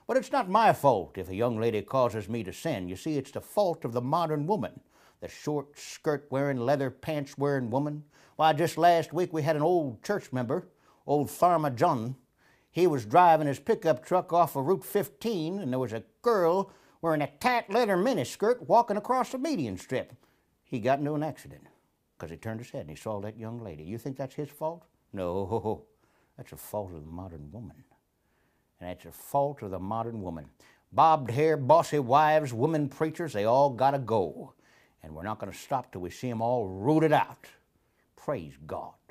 But it's not my fault if a young lady causes me to sin. You see, it's the fault of the modern woman, the short skirt wearing, leather pants wearing woman. Why, just last week we had an old church member, old Farmer John. He was driving his pickup truck off of Route 15, and there was a girl wearing a tight leather miniskirt walking across the median strip. He got into an accident because he turned his head and he saw that young lady. You think that's his fault? No, that's the fault of the modern woman. And that's the fault of the modern woman. Bobbed hair, bossy wives, women preachers, they all gotta go. And we're not gonna stop till we see them all rooted out. Praise God.